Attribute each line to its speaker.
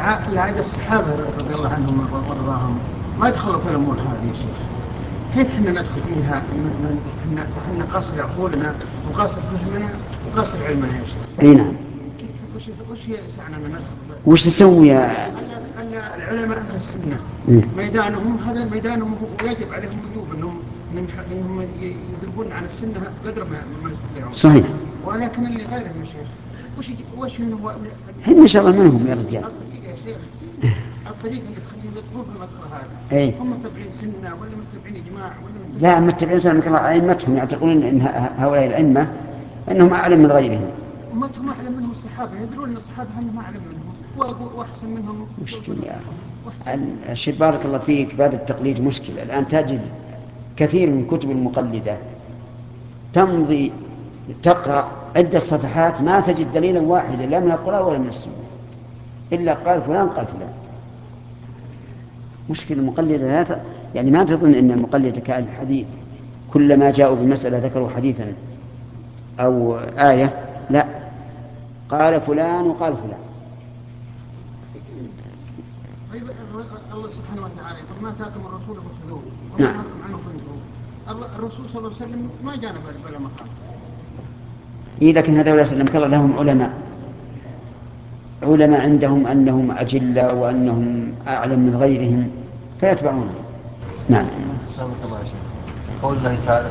Speaker 1: العادة الصحابة رضي الله عنهم وارضاهم ما يدخلوا في الأمور هذه يا شيخ. كيف احنا ندخل فيها؟ احنا قاصر عقولنا وقاصر فهمنا وقاصر علمنا يا شيخ.
Speaker 2: اي نعم.
Speaker 1: وش يسعنا من ندخل؟
Speaker 2: وش تسوي يا
Speaker 1: العلماء أهل السنة ميدانهم هذا ميدانهم، ويجب عليهم وجوب انهم يذبون عن السنة قدر ما يستطيعون.
Speaker 2: صحيح.
Speaker 1: ولكن اللي غيرهم يا شيخ وش انه
Speaker 2: هم ان شاء الله منهم يا رجال.
Speaker 1: الطريقة يا شيخ، الطريقة اللي تخليهم يدخلون في المدخل هذا
Speaker 2: اي
Speaker 1: هم متبعين سنة ولا متبعين إجماع ولا
Speaker 2: لا متبعين سنة مثل أئمتهم يعتقدون أن هؤلاء الأئمة أنهم أعلم من غيرهم.
Speaker 1: أمتهم أعلم منهم الصحابة، يدرون أن الصحابة هم أعلم منهم وأحسن منهم.
Speaker 2: مشكلة يا أخي. بارك الله فيك، بعد التقليد مشكلة. الآن تجد كثير من كتب المقلدة تمضي تقرأ عدة صفحات ما تجد دليلا واحدا لا من القرآن ولا من السنة، إلا قال فلان قال فلان. مشكلة المقلدة يعني ما تظن أن المقلدة كأهل الحديث كلما جاءوا بمسألة ذكروا حديثا أو آية، لا، قال فلان وقال فلان.
Speaker 1: طيب الله سبحانه وتعالى يقول ما آتاكم الرسول فخذوه وما
Speaker 2: نعم.
Speaker 1: نهاكم عنه فانتهوا. الرسول صلى الله عليه وسلم ما جانا بلا مقام.
Speaker 2: لكن هذا وسلم كان لهم علماء عندهم أنهم أجلة وأنهم أعلم من غيرهم فيتبعونه. نعم.
Speaker 3: قول الله تعالى